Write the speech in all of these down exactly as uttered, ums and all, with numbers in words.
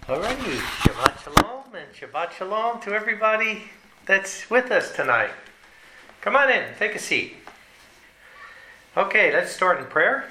Alrighty, Shabbat Shalom and Shabbat Shalom to everybody that's with us tonight. Come on in, take a seat. Okay, let's start in prayer.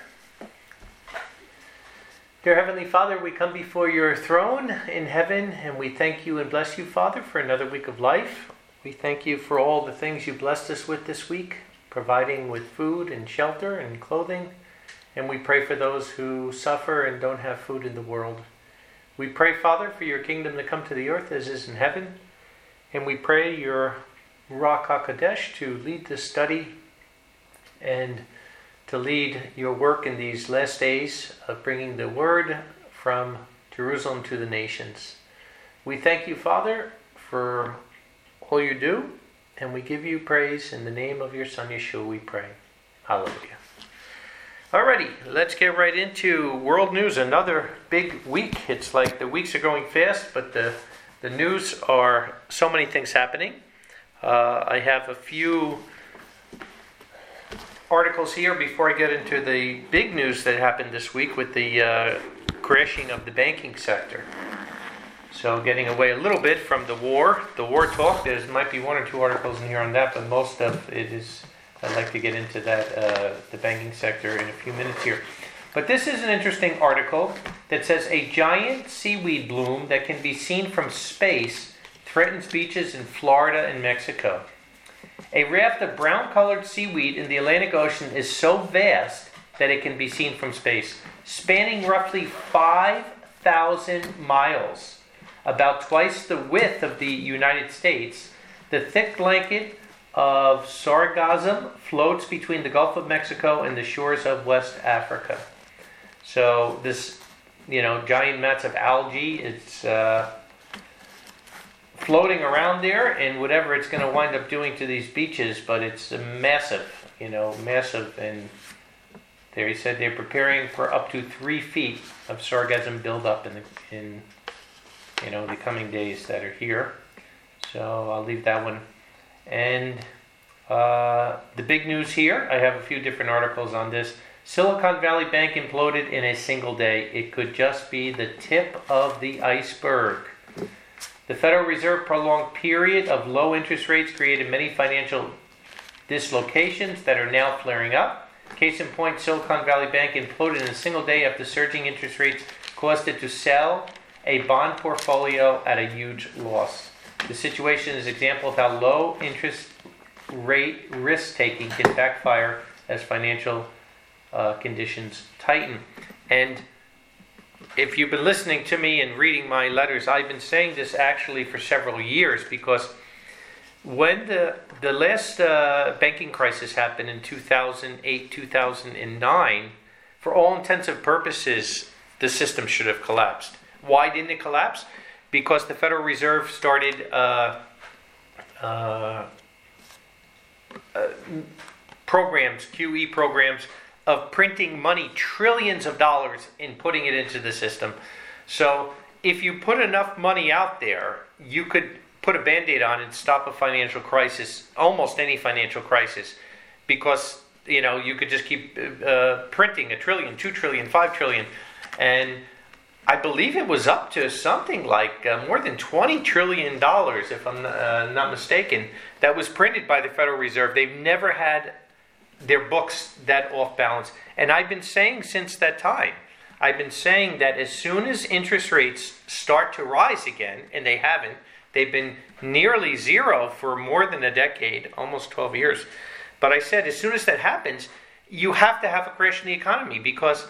Dear Heavenly Father, we come before your throne in heaven and we thank you and bless you, Father, for another week of life. We thank you for all the things you blessed us with this week, providing with food and shelter and clothing. And we pray for those who suffer and don't have food in the world. We pray, Father, for your kingdom to come to the earth as is in heaven. And we pray your Ruach HaKodesh to lead this study and to lead your work in these last days of bringing the word from Jerusalem to the nations. We thank you, Father, for all you do, and we give you praise in the name of your Son, Yeshua, we pray. Hallelujah. Alrighty, let's get right into world news. Another big week. It's like the weeks are going fast, but the, the news are so many things happening. Uh, I have a few articles here before I get into the big news that happened this week with the uh, crashing of the banking sector. So getting away a little bit from the war, the war talk. There might be one or two articles in here on that, but most of it is... I'd like to get into that, uh, the banking sector in a few minutes here. But this is an interesting article that says a giant seaweed bloom that can be seen from space threatens beaches in Florida and Mexico. A raft of brown-colored seaweed in the Atlantic Ocean is so vast that it can be seen from space, spanning roughly five thousand miles, about twice the width of the United States. The thick blanket of sargassum floats between the Gulf of Mexico and the shores of West Africa. So this, you know, giant mats of algae, it's uh, floating around there, and whatever it's going to wind up doing to these beaches, but it's massive, you know, massive. And there he said they're preparing for up to three feet of sargassum buildup in the, in, you know, the coming days that are here. So I'll leave that one. And uh, the big news here, I have a few different articles on this. Silicon Valley Bank imploded in a single day. It could just be the tip of the iceberg. The Federal Reserve prolonged period of low interest rates created many financial dislocations that are now flaring up. Case in point, Silicon Valley Bank imploded in a single day after surging interest rates caused it to sell a bond portfolio at a huge loss. The situation is an example of how low interest rate risk-taking can backfire as financial uh, conditions tighten. And if you've been listening to me and reading my letters, I've been saying this actually for several years, because when the the last uh, banking crisis happened in two thousand eight, two thousand nine, for all intents and purposes, the system should have collapsed. Why didn't it collapse? Because the Federal Reserve started uh, uh, uh, programs, Q E programs, of printing money, trillions of dollars, and putting it into the system. So if you put enough money out there, you could put a Band-Aid on and stop a financial crisis, almost any financial crisis, because, you know, you could just keep uh, printing a trillion, two trillion, five trillion, and I believe it was up to something like uh, more than twenty trillion dollars, if I'm uh, not mistaken, that was printed by the Federal Reserve. They've never had their books that off balance. And I've been saying since that time, I've been saying that as soon as interest rates start to rise again, and they haven't, they've been nearly zero for more than a decade, almost twelve years. But I said as soon as that happens, you have to have a crash in the economy, because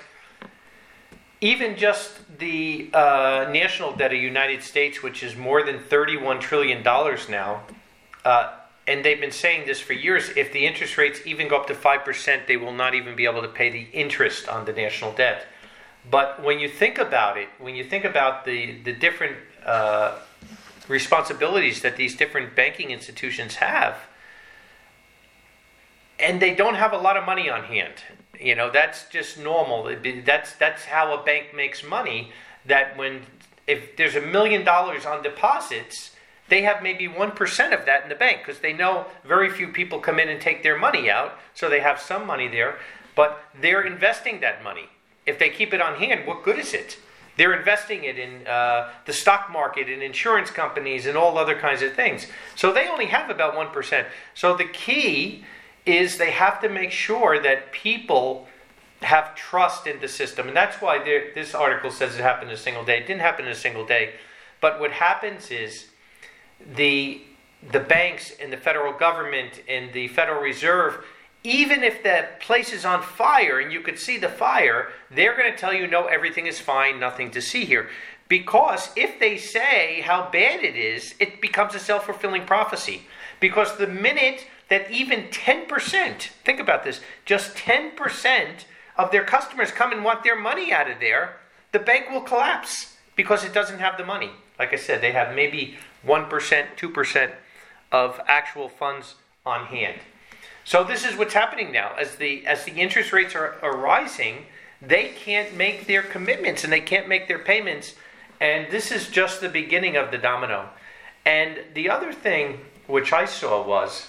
even just the uh, national debt of the United States, which is more than thirty-one trillion dollars now, uh, and they've been saying this for years, if the interest rates even go up to five percent, they will not even be able to pay the interest on the national debt. But when you think about it, when you think about the, the different uh, responsibilities that these different banking institutions have, and they don't have a lot of money on hand. You know, that's just normal. That's that's how a bank makes money. That when, if there's a million dollars on deposits, they have maybe one percent of that in the bank, because they know very few people come in and take their money out, so they have some money there, but they're investing that money. If they keep it on hand, what good is it? They're investing it in uh, the stock market, in insurance companies, and all other kinds of things. So they only have about one percent. So the key is they have to make sure that people have trust in the system. And that's why this article says it happened in a single day. It didn't happen in a single day. But what happens is the the banks and the federal government and the Federal Reserve, even if the place is on fire and you could see the fire, they're going to tell you, no, everything is fine, nothing to see here. Because if they say how bad it is, it becomes a self-fulfilling prophecy. Because the minute that even ten percent, think about this, just ten percent of their customers come and want their money out of there, the bank will collapse because it doesn't have the money. Like I said, they have maybe one percent, two percent of actual funds on hand. So this is what's happening now. As the as the interest rates are, are rising, they can't make their commitments and they can't make their payments. And this is just the beginning of the domino. And the other thing which I saw was,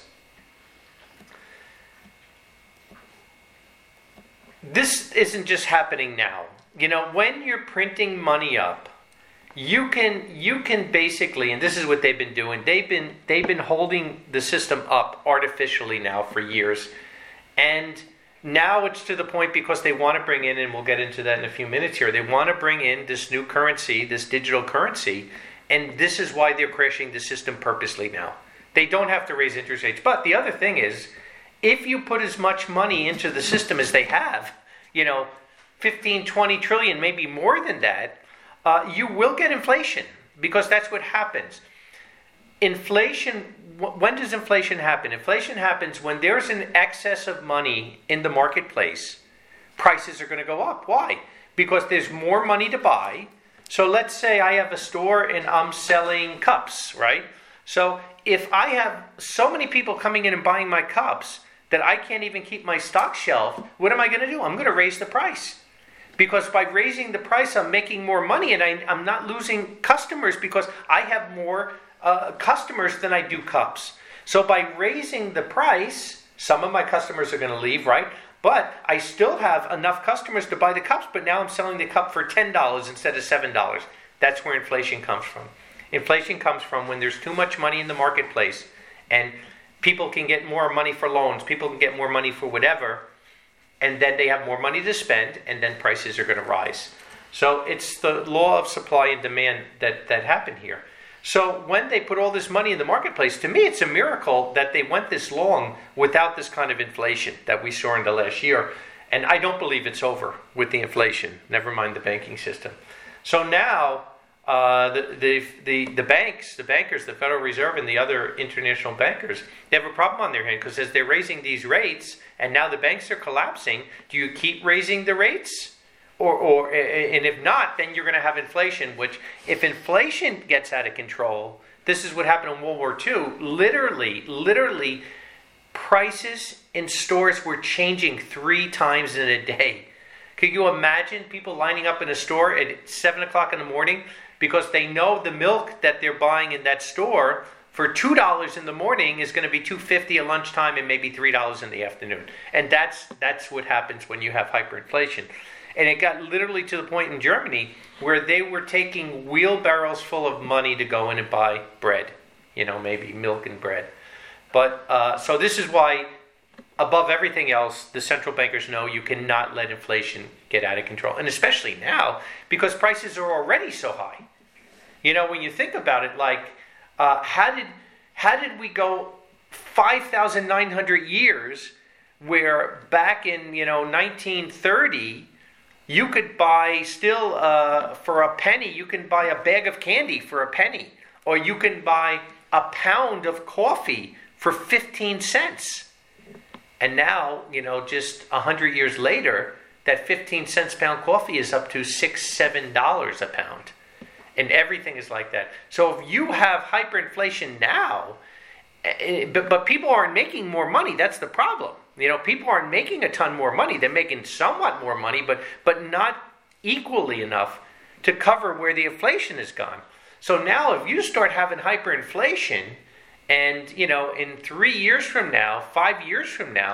this isn't just happening now. You know, when you're printing money up, You can you can basically, and this is what they've been doing, they've been they've been holding the system up artificially now for years. And now it's to the point, because they want to bring in, and we'll get into that in a few minutes here, they want to bring in this new currency, this digital currency, and this is why they're crashing the system purposely now. They don't have to raise interest rates. But the other thing is, if you put as much money into the system as they have, you know, fifteen, twenty trillion, maybe more than that, Uh, you will get inflation, because that's what happens. Inflation, wh- when does inflation happen? Inflation happens when there's an excess of money in the marketplace. Prices are going to go up. Why? Because there's more money to buy. So let's say I have a store and I'm selling cups, right? So if I have so many people coming in and buying my cups that I can't even keep my stock shelf, what am I going to do? I'm going to raise the price. Because by raising the price, I'm making more money, and I, I'm not losing customers, because I have more uh, customers than I do cups. So by raising the price, some of my customers are going to leave, right? But I still have enough customers to buy the cups, but now I'm selling the cup for ten dollars instead of seven dollars. That's where inflation comes from. Inflation comes from when there's too much money in the marketplace, and people can get more money for loans, people can get more money for whatever, and then they have more money to spend, and then prices are going to rise. So it's the law of supply and demand that, that happened here. So when they put all this money in the marketplace, to me it's a miracle that they went this long without this kind of inflation that we saw in the last year. And I don't believe it's over with the inflation, never mind the banking system. So now uh, the, the, the, the banks, the bankers, the Federal Reserve and the other international bankers, they have a problem on their hand, because as they're raising these rates, and now the banks are collapsing, do you keep raising the rates? Or, or and if not, then you're going to have inflation, which, if inflation gets out of control, this is what happened in World War Two. Literally, literally, prices in stores were changing three times in a day. Could you imagine people lining up in a store at seven o'clock in the morning because they know the milk that they're buying in that store for two dollars in the morning is going to be two dollars and fifty cents at lunchtime and maybe three dollars in the afternoon. And that's that's what happens when you have hyperinflation. And it got literally to the point in Germany where they were taking wheelbarrows full of money to go in and buy bread. You know, maybe milk and bread. But uh, so this is why, above everything else, the central bankers know you cannot let inflation get out of control. And especially now, because prices are already so high. You know, when you think about it, like, uh, how did how did we go five thousand nine hundred years where back in, you know, nineteen thirty, you could buy still, uh, for a penny, you can buy a bag of candy for a penny. Or you can buy a pound of coffee for fifteen cents. And now, you know, just one hundred years later, that fifteen cents pound coffee is up to six dollars, seven dollars a pound. And everything is like that. So if you have hyperinflation now, but, but people aren't making more money, that's the problem. You know, people aren't making a ton more money. They're making somewhat more money, but but not equally enough to cover where the inflation has gone. So now if you start having hyperinflation, and, you know, in three years from now, five years from now,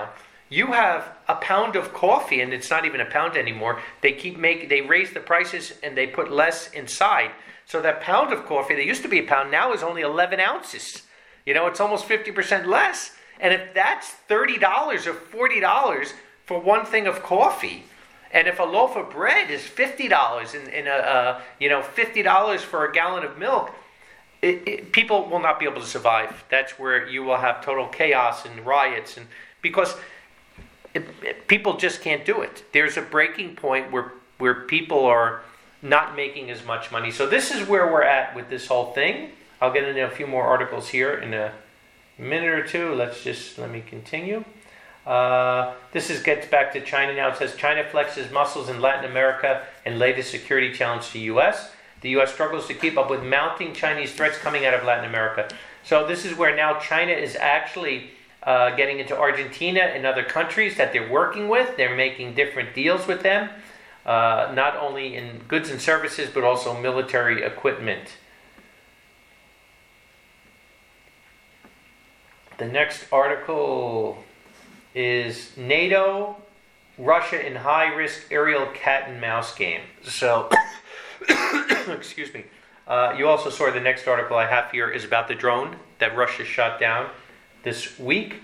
You have a pound of coffee, and it's not even a pound anymore. They keep make they raise the prices and they put less inside. So that pound of coffee that used to be a pound now is only eleven ounces. You know, it's almost fifty percent less. And if that's thirty dollars or forty dollars for one thing of coffee, and if a loaf of bread is fifty dollars and, and a, uh, you know fifty dollars for a gallon of milk, it, it, people will not be able to survive. That's where you will have total chaos and riots, and because it, it, people just can't do it. There's a breaking point where where people are not making as much money. So this is where we're at with this whole thing. I'll get into a few more articles here in a minute or two. Let's just let me continue. Uh, this is gets back to China now. It says China flexes muscles in Latin America and latest security challenge to U S. The U S struggles to keep up with mounting Chinese threats coming out of Latin America. So this is where now China is actually uh, getting into Argentina and other countries that they're working with. They're making different deals with them, uh, not only in goods and services, but also military equipment. The next article is NATO, Russia in high-risk aerial cat and mouse game. So, excuse me. Uh, you also saw the next article I have here is about the drone that Russia shot down this week.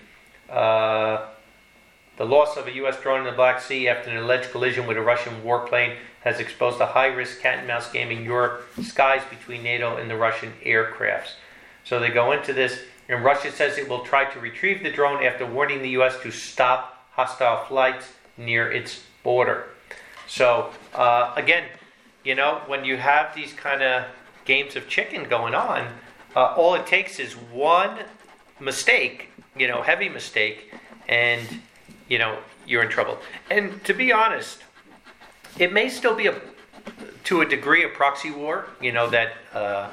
Uh, the loss of a U S drone in the Black Sea after an alleged collision with a Russian warplane has exposed a high-risk cat and mouse game in Europe skies between NATO and the Russian aircrafts. So they go into this. And Russia says it will try to retrieve the drone after warning the U S to stop hostile flights near its border. So, uh, again, you know, when you have these kind of games of chicken going on, uh, all it takes is one mistake, you know, heavy mistake, and, you know, you're in trouble. And to be honest, it may still be, a, to a degree, a proxy war, you know, that... Uh,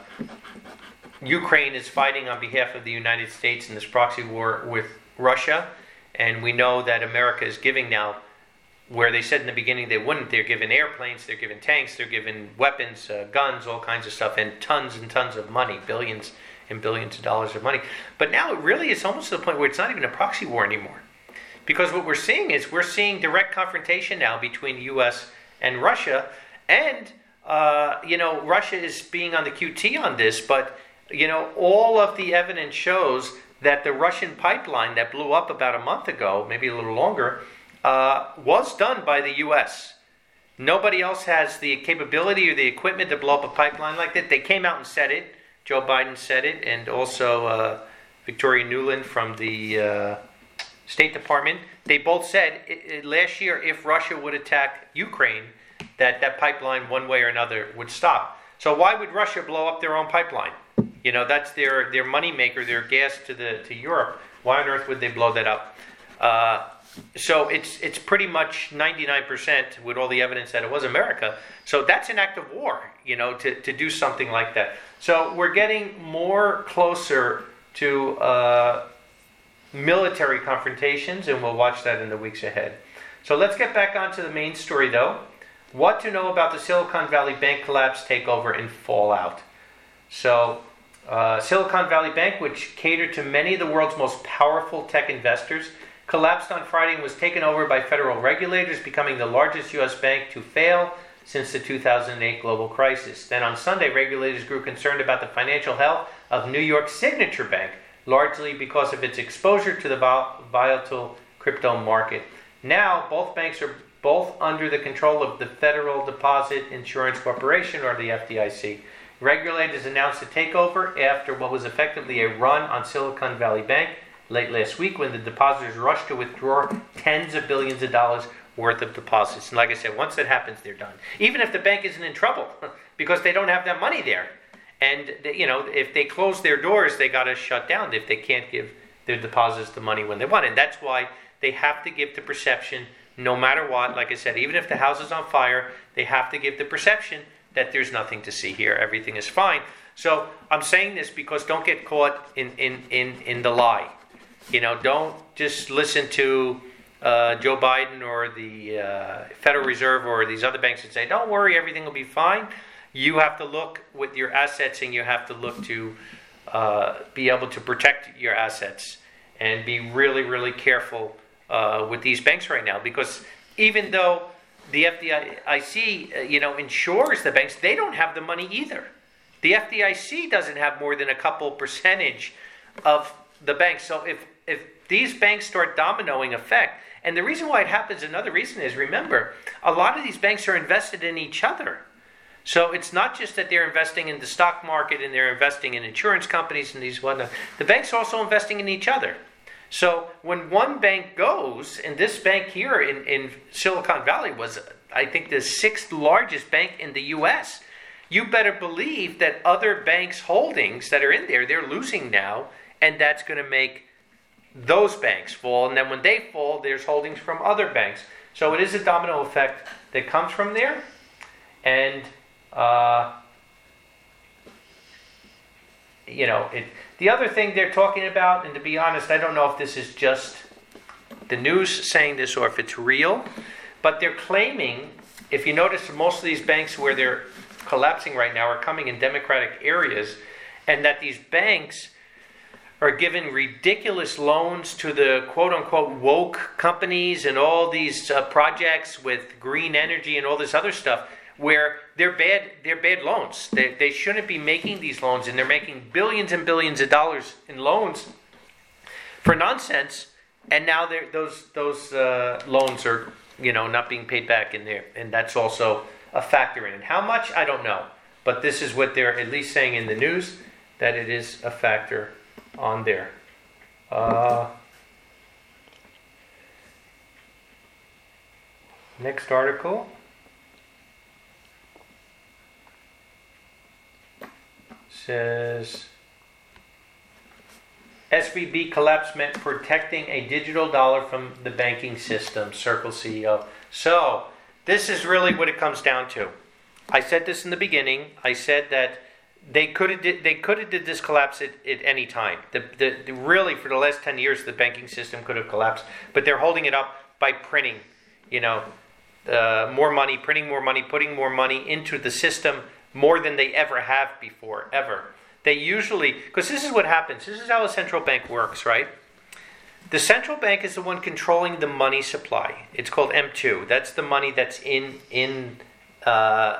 Ukraine is fighting on behalf of the United States in this proxy war with Russia, and we know that America is giving now, where they said in the beginning they wouldn't. They're giving airplanes, they're giving tanks, they're giving weapons, uh, guns, all kinds of stuff, and tons and tons of money, billions and billions of dollars of money. But now it really is almost to the point where it's not even a proxy war anymore. Because what we're seeing is we're seeing direct confrontation now between the U S and Russia, and, uh, you know, Russia is being on the Q T on this, but you know, all of the evidence shows that the Russian pipeline that blew up about a month ago, maybe a little longer, uh, was done by the U S. Nobody else has the capability or the equipment to blow up a pipeline like that. They came out and said it. Joe Biden said it, and also uh, Victoria Nuland from the uh, State Department. They both said it, it, last year, if Russia would attack Ukraine, that that pipeline, one way or another, would stop. So why would Russia blow up their own pipeline? You know, that's their, their money maker, their gas to the to Europe. Why on earth would they blow that up? Uh, so it's it's pretty much ninety-nine percent with all the evidence that it was America. So that's an act of war, you know, to, to do something like that. So we're getting more closer to uh, military confrontations, and we'll watch that in the weeks ahead. So let's get back onto the main story, though. What to know about the Silicon Valley Bank collapse, takeover, and fallout. So... Uh, Silicon Valley Bank, which catered to many of the world's most powerful tech investors, collapsed on Friday and was taken over by federal regulators, becoming the largest U S bank to fail since the two thousand eight global crisis. Then on Sunday, regulators grew concerned about the financial health of New York's Signature Bank, largely because of its exposure to the volatile crypto market. Now, both banks are both under the control of the Federal Deposit Insurance Corporation, or the F D I C. Regulators announced a takeover after what was effectively a run on Silicon Valley Bank late last week, when the depositors rushed to withdraw tens of billions of dollars worth of deposits. And like I said, once that happens, they're done. Even if the bank isn't in trouble, because they don't have that money there. And, you know, if they close their doors, they got to shut down if they can't give their depositors the money when they want. And that's why they have to give the perception, no matter what, like I said, even if the house is on fire, they have to give the perception that there's nothing to see here, everything is fine. So I'm saying this because don't get caught in, in, in, in the lie. You know, don't just listen to uh, Joe Biden or the uh, Federal Reserve or these other banks and say, don't worry, everything will be fine. You have to look with your assets, and you have to look to uh, be able to protect your assets and be really, really careful uh, with these banks right now, because even though the F D I C, uh, you know, insures the banks, they don't have the money either. The F D I C doesn't have more than a couple percentage of the banks. So if if these banks start dominoing effect, and the reason why it happens, another reason is, remember, a lot of these banks are invested in each other. So it's not just that they're investing in the stock market and they're investing in insurance companies and these whatnot. The banks are also investing in each other. So when one bank goes, and this bank here in, in Silicon Valley was, I think, the sixth largest bank in the U S, you better believe that other banks' holdings that are in there, they're losing now, and that's going to make those banks fall. And then when they fall, there's holdings from other banks. So it is a domino effect that comes from there. And, uh, you know, it, the other thing they're talking about, and to be honest, I don't know if this is just the news saying this or if it's real, but they're claiming, if you notice, most of these banks where they're collapsing right now are coming in democratic areas, and that these banks are giving ridiculous loans to the quote-unquote woke companies and all these uh, projects with green energy and all this other stuff, where they're bad they're bad loans. They, they shouldn't be making these loans, and they're making billions and billions of dollars in loans for nonsense, and now they're, those those uh, loans are, you know, not being paid back in there, and that's also a factor in it. How much, I don't know, but this is what they're at least saying in the news, that it is a factor on there. Uh, next article says S V B collapse meant protecting a digital dollar from the banking system, Circle C E O. So this is really what it comes down to. I said this in the beginning. I said that they could have did, they could have did this collapse at, at any time. The, the, the really for the last ten years, the banking system could have collapsed, but they're holding it up by printing, you know, uh, more money, printing more money, putting more money into the system, more than they ever have before, ever. They usually, because this is what happens. This is how a central bank works, right? The central bank is the one controlling the money supply. It's called M two. That's the money that's in in uh,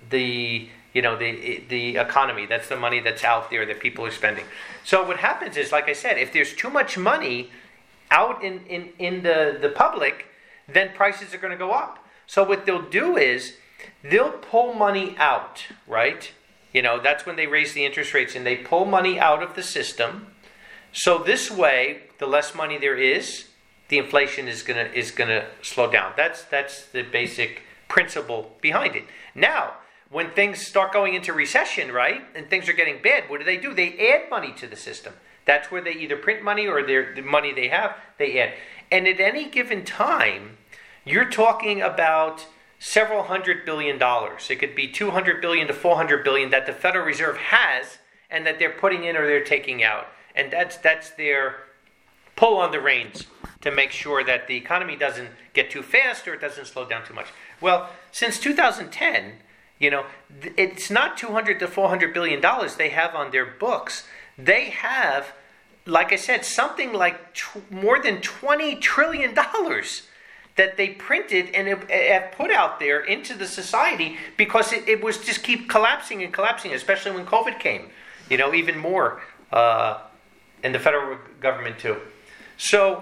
the you know the the economy. That's the money that's out there that people are spending. So what happens is, like I said, if there's too much money out in in, in the, the public, then prices are going to go up. So what they'll do is they'll pull money out, right? You know, that's when they raise the interest rates, and they pull money out of the system. So this way, the less money there is, the inflation is gonna is gonna slow down. That's that's the basic principle behind it. Now, when things start going into recession, right, and things are getting bad, what do they do? They add money to the system. That's where they either print money or their the money they have, they add. And at any given time, you're talking about several hundred billion dollars. It could be two hundred billion to four hundred billion that the Federal Reserve has and that they're putting in or they're taking out. And that's that's their pull on the reins to make sure that the economy doesn't get too fast or it doesn't slow down too much. Well, since two thousand ten, you know, it's not two hundred to four hundred billion dollars they have on their books. They have, like I said, something like tw- more than twenty trillion dollars that they printed and have put out there into the society, because it, it was just keep collapsing and collapsing, especially when COVID came, you know, even more, uh, and the federal government too. So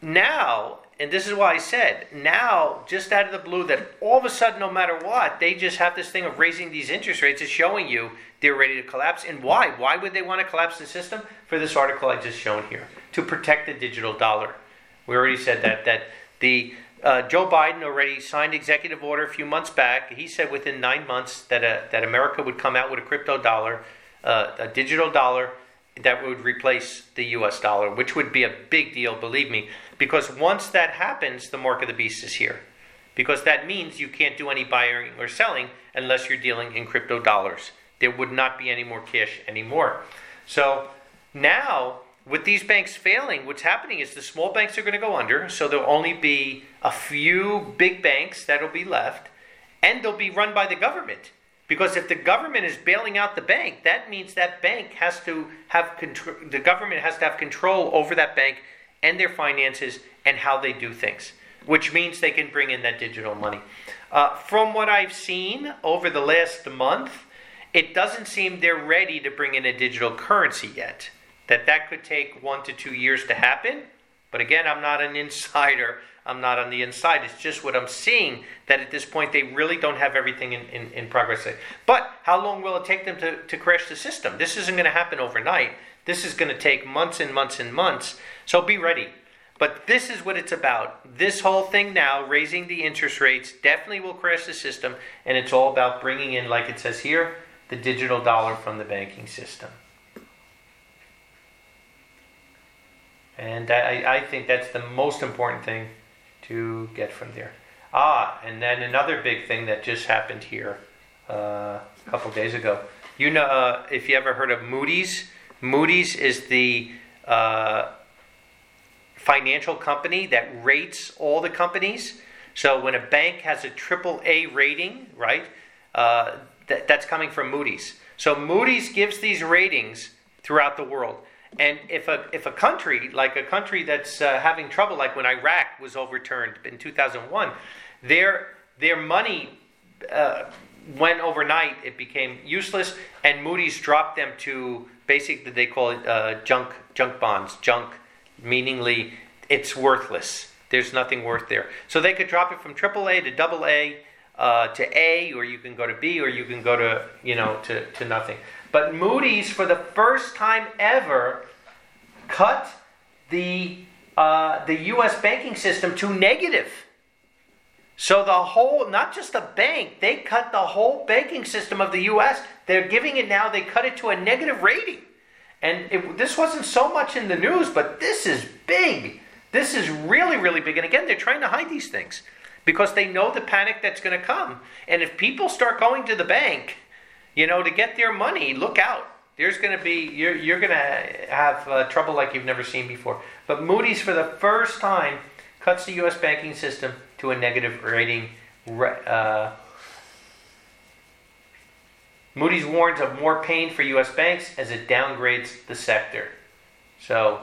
now, and this is why I said, now, just out of the blue, that all of a sudden, no matter what, they just have this thing of raising these interest rates is showing you they're ready to collapse. And why? Why would they want to collapse the system? For this article I just shown here, to protect the digital dollar. We already said that, that the Uh, Joe Biden already signed executive order a few months back. He said within nine months that uh, that America would come out with a crypto dollar, uh, a digital dollar that would replace the U S dollar, which would be a big deal, believe me, because once that happens, the mark of the beast is here. Because that means you can't do any buying or selling unless you're dealing in crypto dollars. There would not be any more cash anymore. So now, with these banks failing, what's happening is the small banks are going to go under, so there'll only be a few big banks that'll be left, and they'll be run by the government. Because if the government is bailing out the bank, that means that bank has to have control, the government has to have control over that bank and their finances and how they do things, which means they can bring in that digital money. Uh, from what I've seen over the last month, it doesn't seem they're ready to bring in a digital currency yet. That that could take one to two years to happen. But again, I'm not an insider. I'm not on the inside. It's just what I'm seeing, that at this point they really don't have everything in, in, in progress. But how long will it take them to, to crash the system? This isn't going to happen overnight. This is going to take months and months and months. So be ready. But this is what it's about. This whole thing now, raising the interest rates, definitely will crash the system. And it's all about bringing in, like it says here, the digital dollar from the banking system. And I, I think that's the most important thing to get from there. Ah, and then another big thing that just happened here uh, a couple days ago. You know, uh, if you ever heard of Moody's, Moody's is the uh, financial company that rates all the companies. So when a bank has a triple A rating, right, uh, th- that's coming from Moody's. So Moody's gives these ratings throughout the world. And if a if a country, like a country that's uh, having trouble, like when Iraq was overturned in two thousand one, their their money uh, went overnight. It became useless, and Moody's dropped them to basically, they call it uh, junk junk bonds. Junk, meaningly it's worthless. There's nothing worth there. So they could drop it from triple A to double A uh, to A, or you can go to B, or you can go to you know to, to nothing. But Moody's, for the first time ever, cut the uh, the U S banking system to negative. So the whole, not just the bank, they cut the whole banking system of the U S. They're giving it now, they cut it to a negative rating. And it, this wasn't so much in the news, but this is big. This is really, really big. And again, they're trying to hide these things because they know the panic that's going to come. And if people start going to the bank, you know, to get their money, look out. There's going to be, you're, you're going to have uh, trouble like you've never seen before. But Moody's, for the first time, cuts the U S banking system to a negative rating. Uh, Moody's warns of more pain for U S banks as it downgrades the sector. So,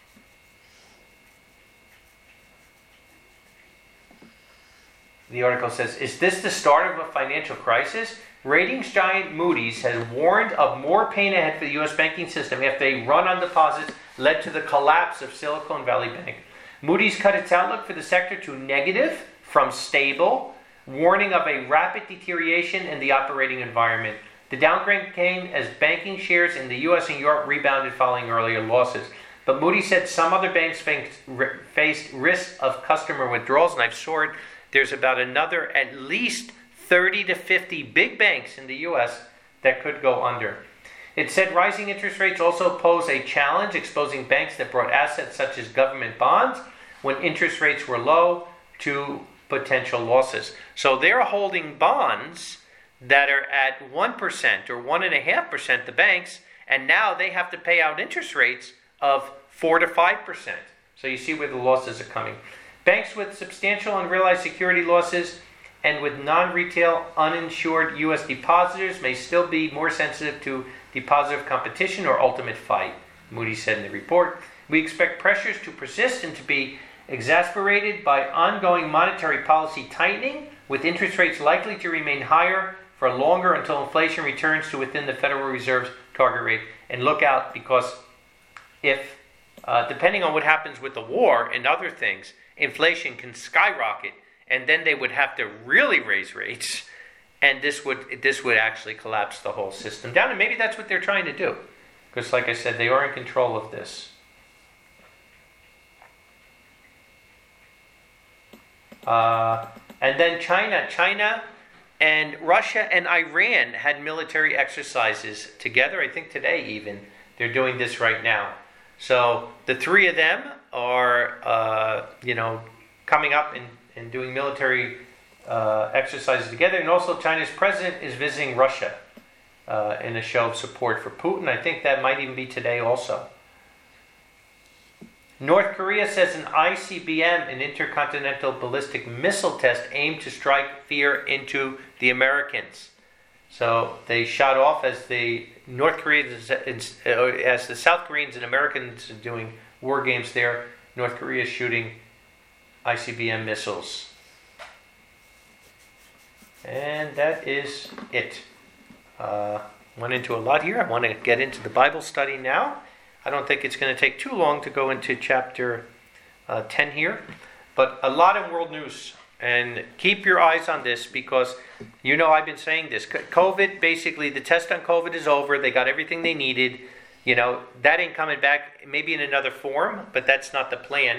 the article says, is this the start of a financial crisis? Ratings giant Moody's has warned of more pain ahead for the U S banking system after a run on deposits led to the collapse of Silicon Valley Bank. Moody's cut its outlook for the sector to negative from stable, warning of a rapid deterioration in the operating environment. The downgrade came as banking shares in the U S and Europe rebounded following earlier losses. But Moody's said some other banks faced risks of customer withdrawals, and I've saw it. There's about another at least thirty to fifty big banks in the U S that could go under. It said rising interest rates also pose a challenge, exposing banks that brought assets such as government bonds when interest rates were low to potential losses. So they're holding bonds that are at one percent or one point five percent, the banks, and now they have to pay out interest rates of four to five percent. So you see where the losses are coming. Banks with substantial unrealized security losses and with non-retail uninsured U S depositors may still be more sensitive to depositor competition or ultimate fight, Moody's said in the report. We expect pressures to persist and to be exasperated by ongoing monetary policy tightening, with interest rates likely to remain higher for longer until inflation returns to within the Federal Reserve's target rate. And look out, because if, uh, depending on what happens with the war and other things, inflation can skyrocket, and then they would have to really raise rates, and this would this would actually collapse the whole system down. And maybe that's what they're trying to do, because like I said, they are in control of this. Uh, and then China, China and Russia and Iran had military exercises together. I think today even they're doing this right now. So the three of them are, uh, you know, coming up and, and doing military uh, exercises together. And also China's president is visiting Russia uh, in a show of support for Putin. I think that might even be today also. North Korea says an I C B M, an intercontinental ballistic missile test, aimed to strike fear into the Americans. So they shot off as the North Koreans, as the South Koreans and Americans are doing war games there. North Korea is shooting I C B M missiles. And that is it. Uh, went into a lot here. I want to get into the Bible study now. I don't think it's going to take too long to go into chapter uh, ten here. But a lot of world news. And keep your eyes on this because, you know, I've been saying this. COVID, basically, the test on COVID is over. They got everything they needed. You know, that ain't coming back, maybe in another form, but that's not the plan.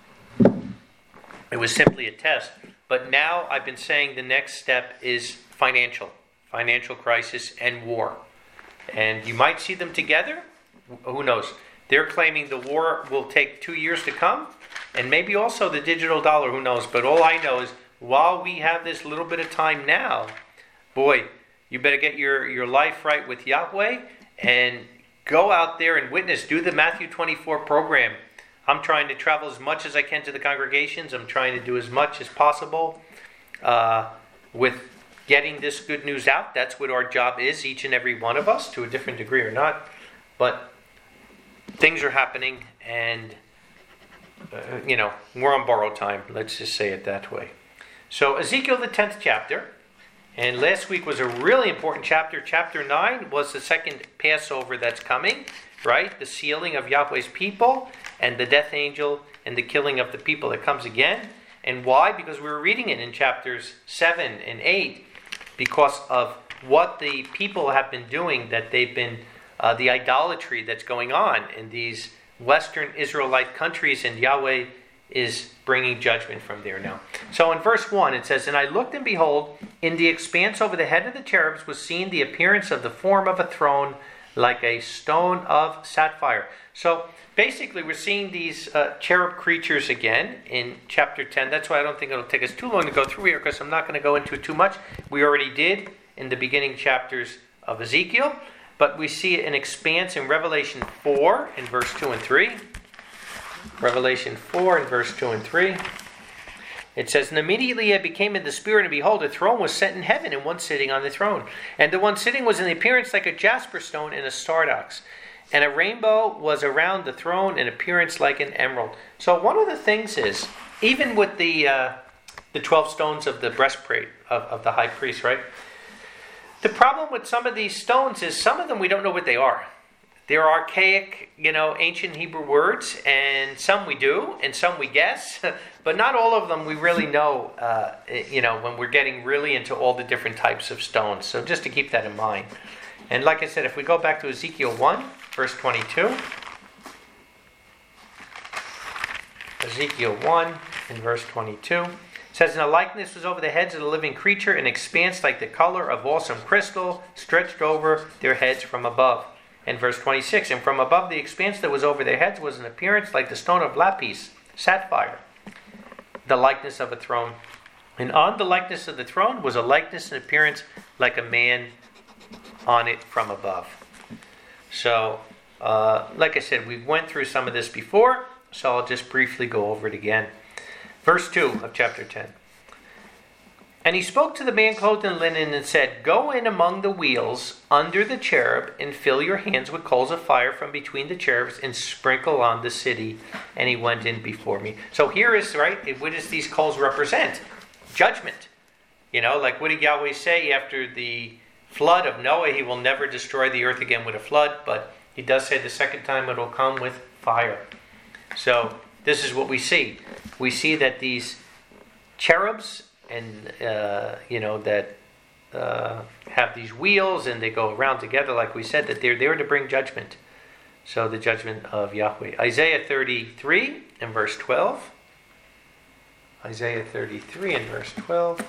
It was simply a test. But now I've been saying the next step is financial. Financial crisis and war. And you might see them together. Who knows? They're claiming the war will take two years to come. And maybe also the digital dollar, who knows? But all I know is while we have this little bit of time now, boy, you better get your, your life right with Yahweh and go out there and witness. Do the Matthew twenty-four program. I'm trying to travel as much as I can to the congregations. I'm trying to do as much as possible uh, with getting this good news out. That's what our job is, each and every one of us, to a different degree or not. But things are happening and Uh, you know, we're on borrowed time. Let's just say it that way. So Ezekiel, the tenth chapter. And last week was a really important chapter. Chapter nine was the second Passover that's coming, right? The sealing of Yahweh's people and the death angel and the killing of the people that comes again. And why? Because we were reading it in chapters seven and eight because of what the people have been doing, that they've been, uh, the idolatry that's going on in these Western Israelite countries, and Yahweh is bringing judgment from there now. So in verse one it says, "And I looked, and behold, in the expanse over the head of the cherubs was seen the appearance of the form of a throne like a stone of sapphire." So basically we're seeing these uh, cherub creatures again in chapter ten. That's why I don't think it'll take us too long to go through here, because I'm not going to go into it too much. We already did in the beginning chapters of Ezekiel. But we see an expanse in Revelation four in verse two and three. Revelation four in verse two and three. It says, "And immediately I became in the spirit, and behold, a throne was set in heaven, and one sitting on the throne. And the one sitting was in the appearance like a jasper stone and a sardox. And a rainbow was around the throne, in appearance like an emerald." So one of the things is, even with the uh, the twelve stones of the breastplate of, of the high priest, right? The problem with some of these stones is some of them we don't know what they are. They're archaic, you know, ancient Hebrew words, and some we do, and some we guess, but not all of them we really know, uh, you know, when we're getting really into all the different types of stones. So just to keep that in mind. And like I said, if we go back to Ezekiel one, verse twenty-two. Ezekiel one, in verse twenty-two. It says, "And a likeness was over the heads of the living creature, an expanse like the color of awesome crystal, stretched over their heads from above." And verse twenty-six, "And from above the expanse that was over their heads was an appearance like the stone of lapis, sapphire, the likeness of a throne. And on the likeness of the throne was a likeness and appearance like a man on it from above." So, uh, like I said, we went through some of this before, so I'll just briefly go over it again. Verse two of chapter ten. "And he spoke to the man clothed in linen and said, Go in among the wheels under the cherub and fill your hands with coals of fire from between the cherubs and sprinkle on the city. And he went in before me." So here is, right, what does these coals represent? Judgment. You know, like what did Yahweh say after the flood of Noah? He will never destroy the earth again with a flood, but he does say the second time it will come with fire. So this is what we see. We see that these cherubs and, uh, you know, that uh, have these wheels and they go around together, like we said, that they're there to bring judgment. So the judgment of Yahweh. Isaiah thirty-three and verse twelve. Isaiah thirty-three and verse twelve.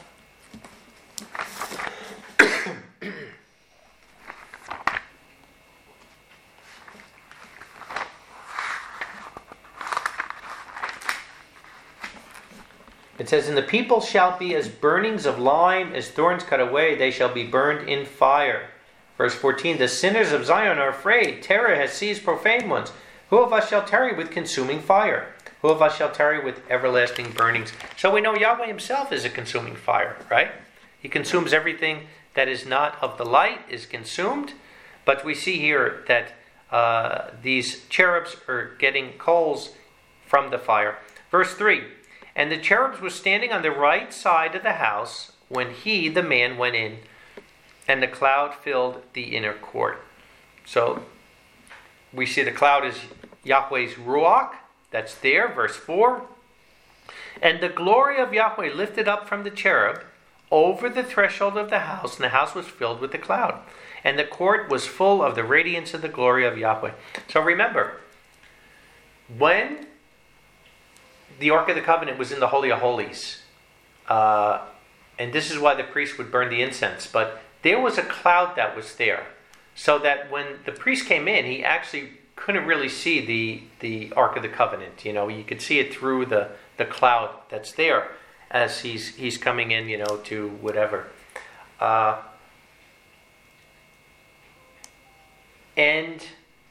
It says, "And the people shall be as burnings of lime, as thorns cut away, they shall be burned in fire." Verse fourteen, "The sinners of Zion are afraid. Terror has seized profane ones. Who of us shall tarry with consuming fire? Who of us shall tarry with everlasting burnings?" So we know Yahweh himself is a consuming fire, right? He consumes everything that is not of the light, is consumed. But we see here that uh, these cherubs are getting coals from the fire. Verse three, and the cherubs were standing on the right side of the house when he, the man, went in, and the cloud filled the inner court. So we see the cloud is Yahweh's Ruach. That's there, verse four. And the glory of Yahweh lifted up from the cherub over the threshold of the house, and the house was filled with the cloud. And the court was full of the radiance of the glory of Yahweh. So remember, when the Ark of the Covenant was in the Holy of Holies, uh, and this is why the priest would burn the incense, but there was a cloud that was there, so that when the priest came in, he actually couldn't really see the, the Ark of the Covenant. You know, you could see it through the, the cloud that's there as he's he's coming in, you know, to whatever. Uh, and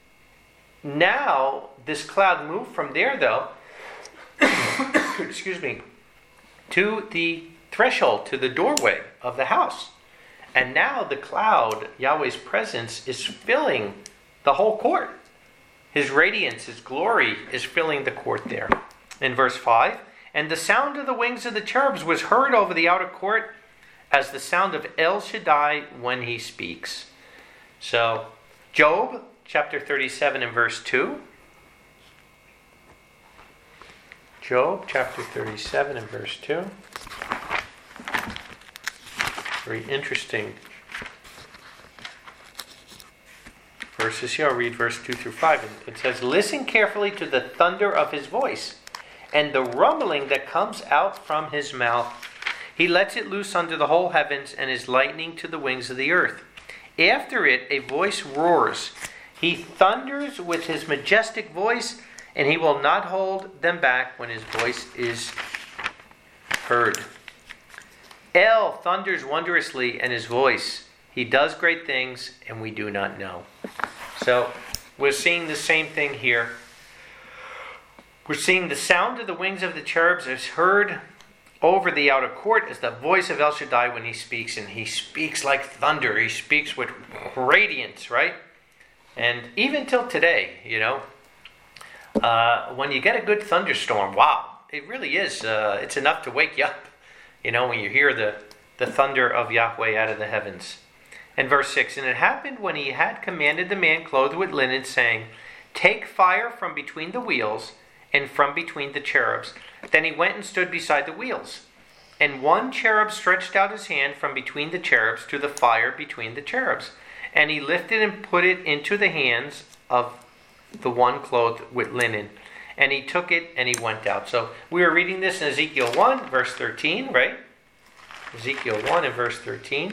now this cloud moved from there, though, excuse me, to the threshold, to the doorway of the house. And now the cloud, Yahweh's presence, is filling the whole court. His radiance, his glory is filling the court there. In verse five, and the sound of the wings of the cherubs was heard over the outer court as the sound of El Shaddai when he speaks. So, Job chapter thirty-seven and verse two. Job chapter thirty-seven and verse two. Very interesting verses here. I'll read verse two through five. It says, listen carefully to the thunder of his voice and the rumbling that comes out from his mouth. He lets it loose under the whole heavens and is lightning to the wings of the earth. After it, a voice roars. He thunders with his majestic voice, and he will not hold them back when his voice is heard. El thunders wondrously in his voice. He does great things, and we do not know. So, we're seeing the same thing here. We're seeing the sound of the wings of the cherubs is heard over the outer court as the voice of El Shaddai when he speaks. And he speaks like thunder. He speaks with radiance, right? And even till today, you know, uh, when you get a good thunderstorm, wow, it really is. Uh, it's enough to wake you up, you know, when you hear the, the thunder of Yahweh out of the heavens. And verse six, and it happened when he had commanded the man clothed with linen, saying, take fire from between the wheels and from between the cherubs. Then he went and stood beside the wheels. And one cherub stretched out his hand from between the cherubs to the fire between the cherubs. And he lifted and put it into the hands of the one clothed with linen. And he took it and he went out. So we were reading this in Ezekiel one, verse thirteen, right? Ezekiel one and verse thirteen.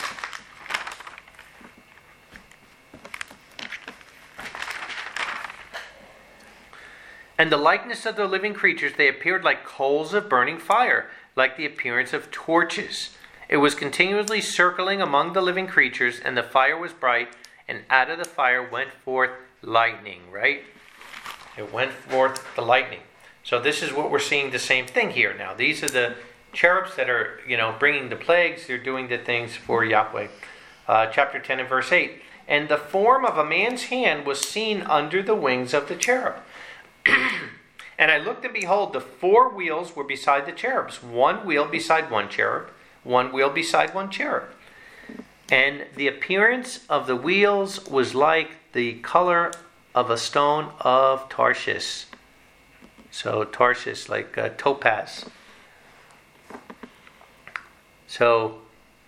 And the likeness of the living creatures, they appeared like coals of burning fire, like the appearance of torches. It was continually circling among the living creatures, and the fire was bright, and out of the fire went forth lightning, right? It went forth the lightning. So this is what we're seeing, the same thing here now. These are the cherubs that are, you know, bringing the plagues. They're doing the things for Yahweh. Uh, chapter ten and verse eight. And the form of a man's hand was seen under the wings of the cherub. And I looked, and behold, the four wheels were beside the cherubs, one wheel beside one cherub, one wheel beside one cherub. And the appearance of the wheels was like the color of a stone of Tarshish. So Tarshish, like uh, topaz. So,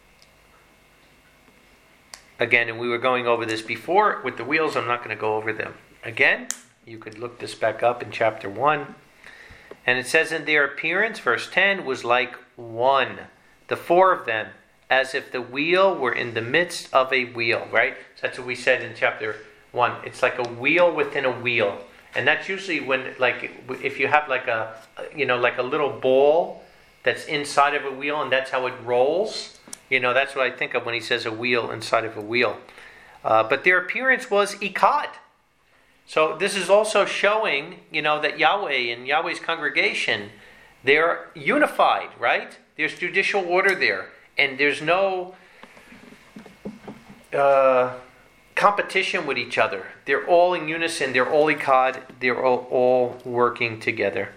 again, and we were going over this before with the wheels. I'm not going to go over them again. You could look this back up in chapter one. And it says, in their appearance, verse ten, was like one. The four of them, as if the wheel were in the midst of a wheel, right? So that's what we said in chapter one. It's like a wheel within a wheel. And that's usually when, like, if you have like a, you know, like a little ball that's inside of a wheel, and that's how it rolls. You know, that's what I think of when he says a wheel inside of a wheel. Uh, but their appearance was ikad. So this is also showing, you know, that Yahweh and Yahweh's congregation, they're unified, right? There's judicial order there. And there's no uh, competition with each other. They're all in unison. They're all echad. They're all, all working together.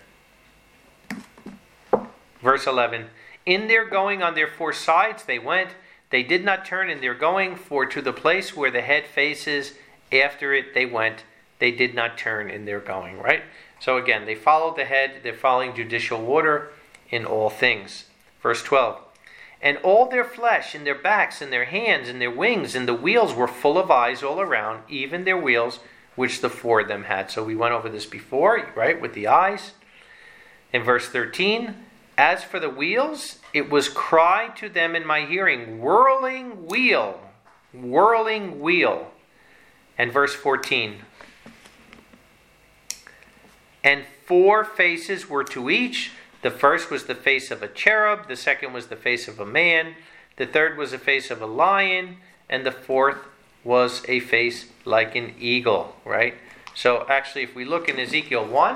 Verse eleven. In their going on their four sides they went. They did not turn in their going, for to the place where the head faces, after it they went. They did not turn in their going, right? So again, they followed the head. They're following judicial order in all things. Verse twelve. And all their flesh, and their backs, and their hands, and their wings, and the wheels were full of eyes all around, even their wheels, which the four of them had. So we went over this before, right, with the eyes. In verse thirteen, as for the wheels, it was cried to them in my hearing, whirling wheel, whirling wheel. And verse fourteen, and four faces were to each. The first was the face of a cherub, the second was the face of a man, the third was the face of a lion, and the fourth was a face like an eagle, right? So actually, if we look in Ezekiel one,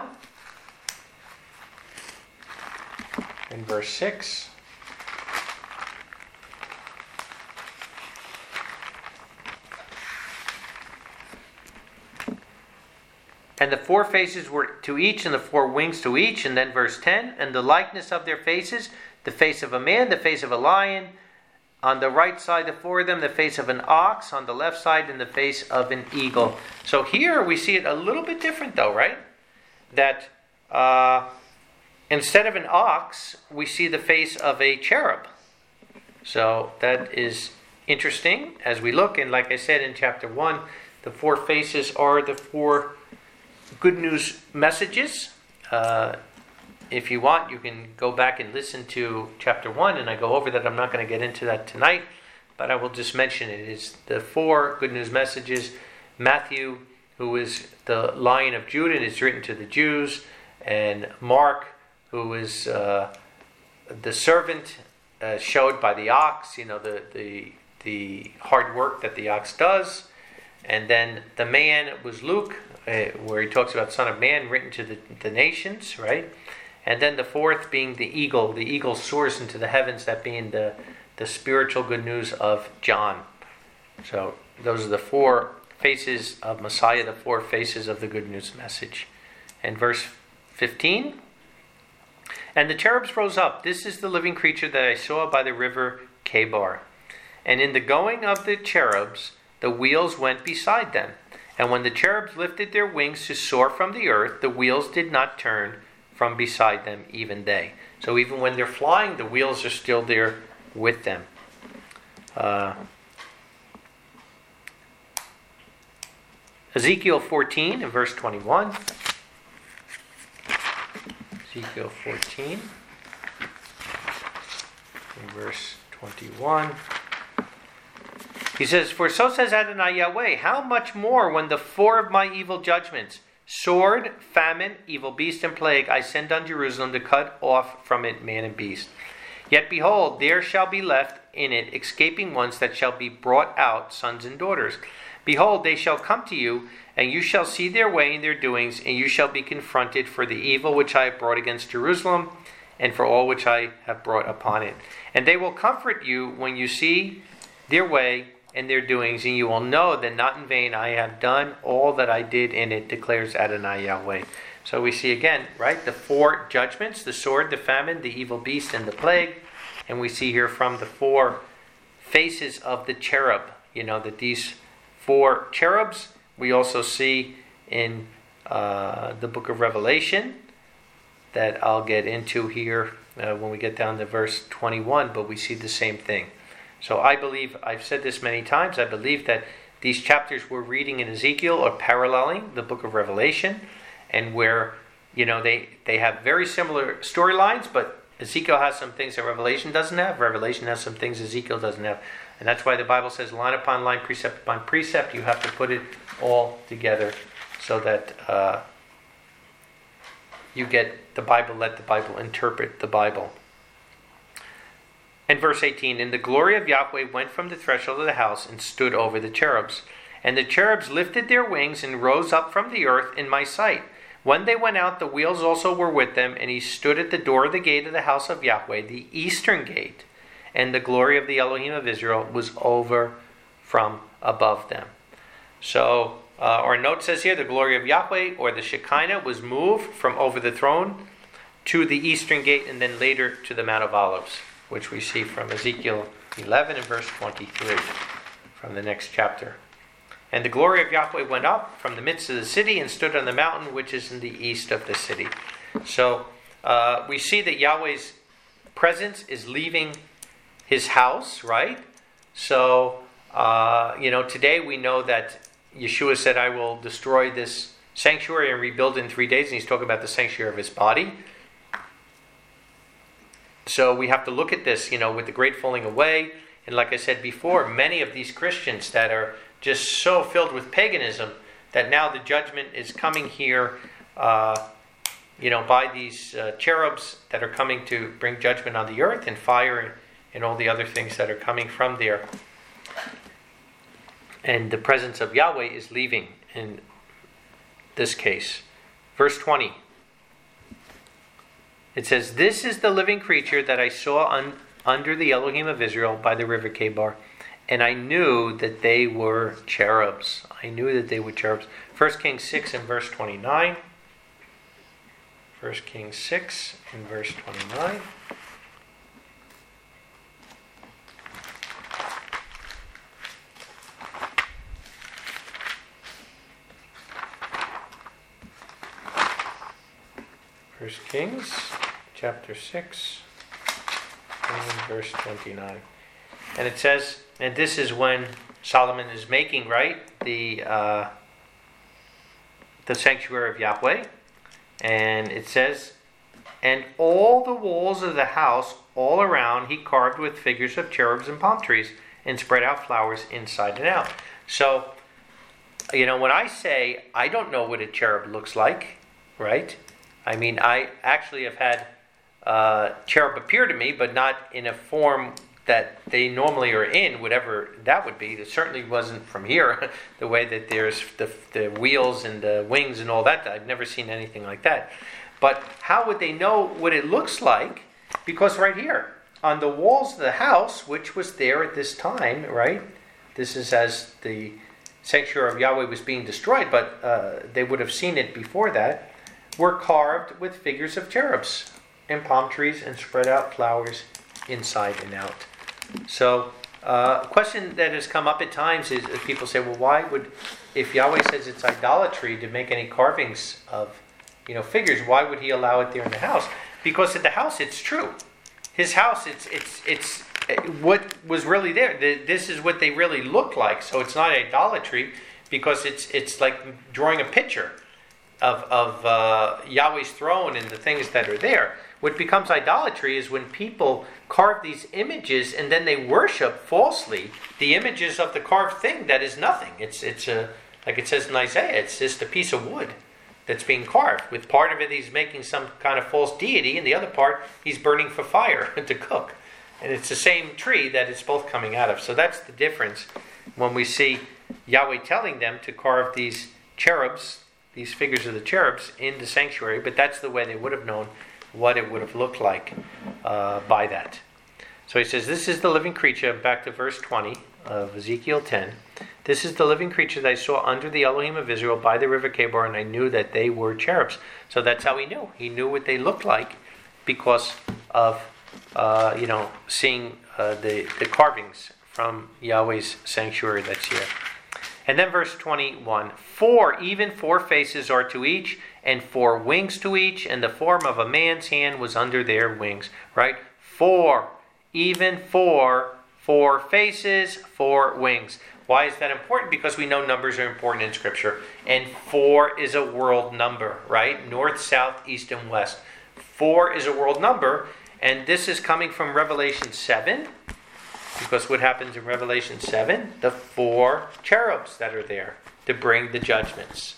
in verse six, and the four faces were to each, and the four wings to each. And then verse ten, and the likeness of their faces, the face of a man, the face of a lion. On the right side, the four of them, the face of an ox. On the left side, and the face of an eagle. So here we see it a little bit different though, right? That uh, instead of an ox, we see the face of a cherub. So that is interesting as we look. And like I said in chapter one, the four faces are the four good news messages. Uh, if you want, you can go back and listen to chapter one, and I go over that. I'm not going to get into that tonight, but I will just mention it. It's the four good news messages. Matthew, who is the Lion of Judah, is written to the Jews, and Mark, who is uh, the servant uh, showed by the ox, you know, the, the, the hard work that the ox does. And then the man was Luke, Uh, where he talks about Son of Man, written to the, the nations, right? And then the fourth being the eagle. The eagle soars into the heavens, that being the, the spiritual good news of John. So those are the four faces of Messiah, the four faces of the good news message. And verse fifteen, and the cherubs rose up. This is the living creature that I saw by the river Chebar. And in the going of the cherubs, the wheels went beside them. And when the cherubs lifted their wings to soar from the earth, the wheels did not turn from beside them, even they. So even when they're flying, the wheels are still there with them. Uh, Ezekiel fourteen and verse twenty-one. Ezekiel fourteen and verse twenty-one. He says, for so says Adonai Yahweh, how much more when the four of my evil judgments, sword, famine, evil beast, and plague, I send on Jerusalem to cut off from it man and beast. Yet behold, there shall be left in it escaping ones that shall be brought out, sons and daughters. Behold, they shall come to you, and you shall see their way and their doings, and you shall be confronted for the evil which I have brought against Jerusalem, and for all which I have brought upon it. And they will comfort you when you see their way and their doings, and you will know that not in vain I have done all that I did in it, declares Adonai Yahweh. So we see again, right, the four judgments, the sword, the famine, the evil beast, and the plague. And we see here from the four faces of the cherub, you know, that these four cherubs, we also see in uh, the book of Revelation, that I'll get into here uh, when we get down to verse twenty-one, but we see the same thing. So I believe, I've said this many times, I believe that these chapters we're reading in Ezekiel are paralleling the book of Revelation, and where, you know, they, they have very similar storylines, but Ezekiel has some things that Revelation doesn't have. Revelation has some things Ezekiel doesn't have. And that's why the Bible says line upon line, precept upon precept. You have to put it all together so that uh, you get the Bible, let the Bible interpret the Bible. And verse eighteen, and the glory of Yahweh went from the threshold of the house and stood over the cherubs. And the cherubs lifted their wings and rose up from the earth in my sight. When they went out, the wheels also were with them, and he stood at the door of the gate of the house of Yahweh, the eastern gate. And the glory of the Elohim of Israel was over from above them. So uh, our note says here, the glory of Yahweh, or the Shekinah, was moved from over the throne to the eastern gate, and then later to the Mount of Olives, which we see from Ezekiel eleven and verse twenty-three, from the next chapter. And the glory of Yahweh went up from the midst of the city and stood on the mountain which is in the east of the city. So uh, we see that Yahweh's presence is leaving his house, right? So, uh, you know, today we know that Yeshua said, I will destroy this sanctuary and rebuild it in three days. And he's talking about the sanctuary of his body. So we have to look at this, you know, with the great falling away. And like I said before, many of these Christians that are just so filled with paganism that now the judgment is coming here, uh, you know, by these uh, cherubs that are coming to bring judgment on the earth, and fire and, and all the other things that are coming from there. And the presence of Yahweh is leaving in this case. Verse twenty. It says, this is the living creature that I saw un- under the Elohim of Israel by the river Kebar. And I knew that they were cherubs. I knew that they were cherubs. First Kings six and verse twenty-nine. First Kings six and verse twenty-nine. First Kings chapter six and verse twenty-nine. And it says, and this is when Solomon is making, right, the uh, the sanctuary of Yahweh. And it says, and all the walls of the house all around he carved with figures of cherubs and palm trees and spread out flowers inside and out. So, you know, when I say I don't know what a cherub looks like, right? I mean, I actually have had uh, cherub appear to me, but not in a form that they normally are in, whatever that would be. It certainly wasn't from here, the way that there's the, the wheels and the wings and all that. I've never seen anything like that. But how would they know what it looks like? Because right here, on the walls of the house, which was there at this time, right? This is as the sanctuary of Yahweh was being destroyed, but uh, they would have seen it before that, were carved with figures of cherubs and palm trees and spread out flowers inside and out. So, uh, a question that has come up at times is, is people say, well, why would, if Yahweh says it's idolatry to make any carvings of, you know, figures, why would he allow it there in the house? Because at the house, it's true. His house, it's it's it's what was really there. This is what they really look like. So it's not idolatry because it's it's like drawing a picture of of uh, Yahweh's throne and the things that are there. What becomes idolatry is when people carve these images and then they worship falsely the images of the carved thing that is nothing. It's it's a like it says in Isaiah, it's just a piece of wood that's being carved. With part of it he's making some kind of false deity, and the other part he's burning for fire to cook. And it's the same tree that it's both coming out of. So that's the difference when we see Yahweh telling them to carve these cherubs, these figures of the cherubs in the sanctuary, but that's the way they would have known what it would have looked like uh, by that. So he says, this is the living creature, back to verse twenty of Ezekiel ten. This is the living creature that I saw under the Elohim of Israel by the river Kebar, and I knew that they were cherubs. So that's how he knew. He knew what they looked like because of, uh, you know, seeing uh, the, the carvings from Yahweh's sanctuary that's here. And then verse twenty-one, four, even four faces are to each, and four wings to each, and the form of a man's hand was under their wings. Right? Four, even four, four faces, four wings. Why is that important? Because we know numbers are important in Scripture. And four is a world number, right? North, south, east, and west. Four is a world number, and this is coming from Revelation seven. Because what happens in Revelation seven? The four cherubs that are there to bring the judgments.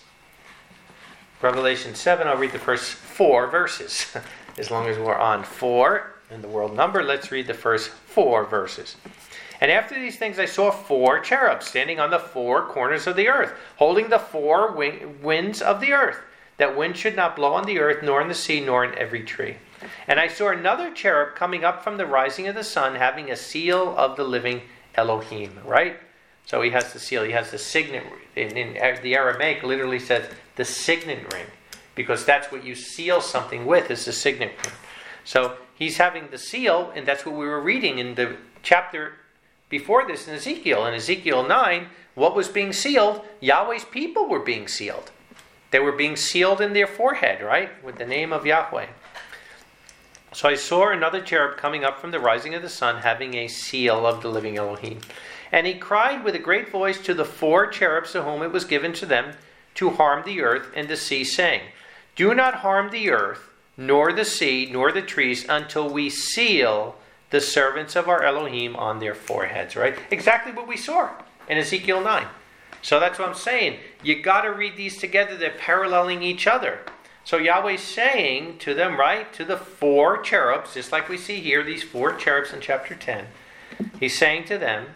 Revelation seven, I'll read the first four verses. As long as we're on four in the world number, let's read the first four verses. And after these things I saw four cherubs standing on the four corners of the earth, holding the four wing- winds of the earth, that wind should not blow on the earth, nor in the sea, nor in every tree. And I saw another cherub coming up from the rising of the sun, having a seal of the living Elohim, right? So he has the seal. He has the signet. In, in the Aramaic, literally says the signet ring, because that's what you seal something with, is the signet ring. So he's having the seal, and that's what we were reading in the chapter before this in Ezekiel. In Ezekiel nine, what was being sealed? Yahweh's people were being sealed. They were being sealed in their forehead, right? With the name of Yahweh. So I saw another cherub coming up from the rising of the sun, having a seal of the living Elohim. And he cried with a great voice to the four cherubs to whom it was given to them to harm the earth and the sea, saying, do not harm the earth, nor the sea, nor the trees, until we seal the servants of our Elohim on their foreheads. Right? Exactly what we saw in Ezekiel nine. So that's what I'm saying. You got to read these together. They're paralleling each other. So Yahweh's saying to them, right, to the four cherubs, just like we see here, these four cherubs in chapter ten. He's saying to them,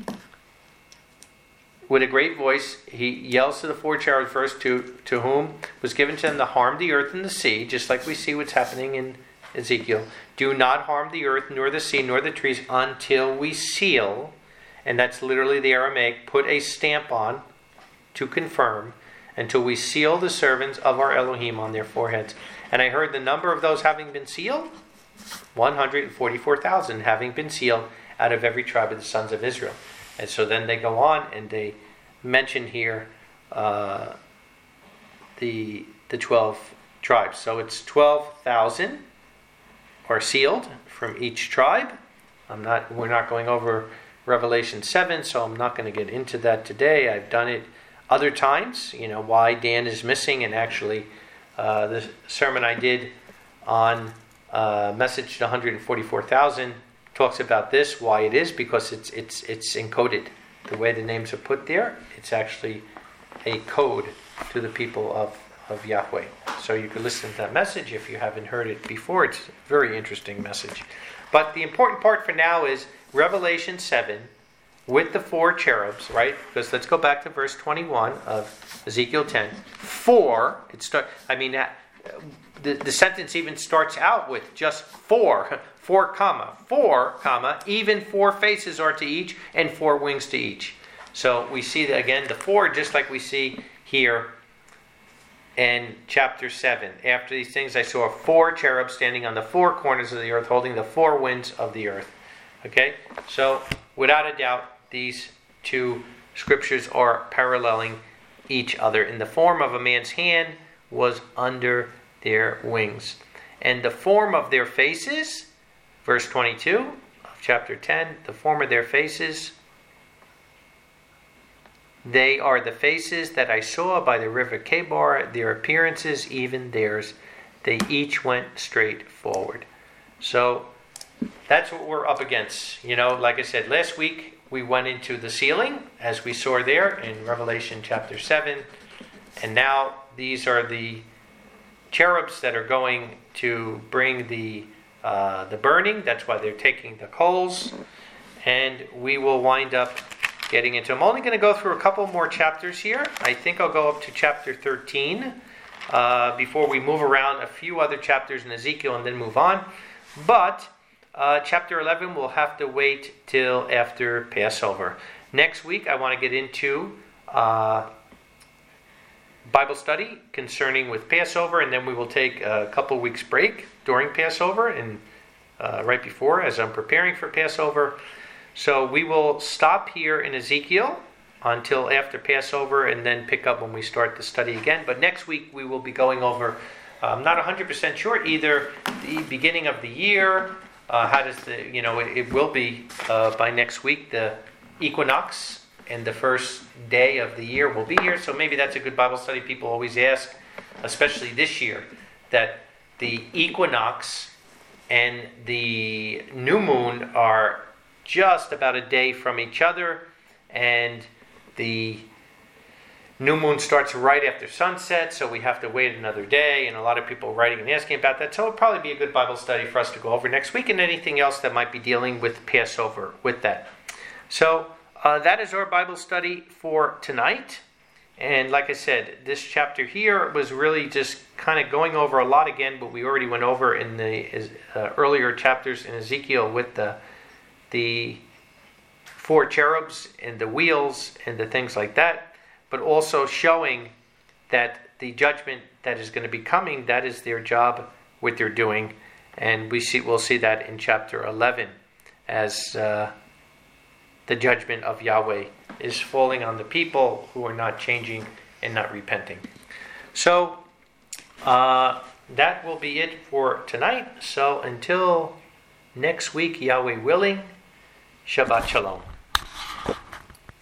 with a great voice, he yells to the four cherubs first, to, to whom was given to them to harm the earth and the sea, just like we see what's happening in Ezekiel. Do not harm the earth, nor the sea, nor the trees, until we seal, and that's literally the Aramaic, put a stamp on to confirm, until we seal the servants of our Elohim on their foreheads. And I heard the number of those having been sealed, one hundred forty-four thousand having been sealed out of every tribe of the sons of Israel. And so then they go on and they mention here uh, the the twelve tribes. So it's twelve thousand are sealed from each tribe. I'm not. We're not going over Revelation seven, so I'm not going to get into that today. I've done it other times. You know why Dan is missing, and actually uh, the sermon I did on uh, message to one hundred forty-four thousand. Talks about this, why it is, because it's it's it's encoded. The way the names are put there, it's actually a code to the people of, of Yahweh. So you can listen to that message if you haven't heard it before. It's a very interesting message. But the important part for now is Revelation seven with the four cherubs, right? Because let's go back to verse twenty-one of Ezekiel ten. Four, it start. I mean, that, the, the sentence even starts out with just four. Four comma, four comma, even four faces are to each, and four wings to each. So we see that again, the four, just like we see here in chapter seven. After these things, I saw four cherubs standing on the four corners of the earth, holding the four winds of the earth. Okay, so without a doubt, these two scriptures are paralleling each other. In the form of a man's hand was under their wings, and the form of their faces. Verse twenty-two of chapter ten, the form of their faces, they are the faces that I saw by the river Kebar, their appearances, even theirs, they each went straight forward. So that's what we're up against. You know, like I said, last week we went into the sealing, as we saw there in Revelation chapter seven, and now these are the cherubs that are going to bring the Uh, the burning. That's why they're taking the coals, and we will wind up getting into. I'm only going to go through a couple more chapters here. I think I'll go up to chapter thirteen uh, before we move around a few other chapters in Ezekiel and then move on. But uh, chapter eleven we'll have to wait till after Passover. Next week I want to get into uh, Bible study concerning with Passover, and then we will take a couple weeks break during Passover and uh, right before, as I'm preparing for Passover. So we will stop here in Ezekiel until after Passover, and then pick up when we start the study again. But next week we will be going over, I'm not one hundred percent sure, either the beginning of the year, uh, how does the, you know, it, it will be uh, by next week, the equinox, and the first day of the year will be here. So maybe that's a good Bible study. People always ask, especially this year, that the equinox and the new moon are just about a day from each other, and the new moon starts right after sunset, so we have to wait another day, and a lot of people writing and asking about that. So it'll probably be a good Bible study for us to go over next week, and anything else that might be dealing with Passover with that. So Uh, that is our Bible study for tonight. And like I said, this chapter here was really just kind of going over a lot again, but we already went over in the uh, earlier chapters in Ezekiel with the the four cherubs and the wheels and the things like that, but also showing that the judgment that is going to be coming, that is their job, what they're doing. And we see, we'll see that in chapter eleven as uh, the judgment of Yahweh is falling on the people who are not changing and not repenting. So uh, that will be it for tonight. So until next week, Yahweh willing, Shabbat Shalom.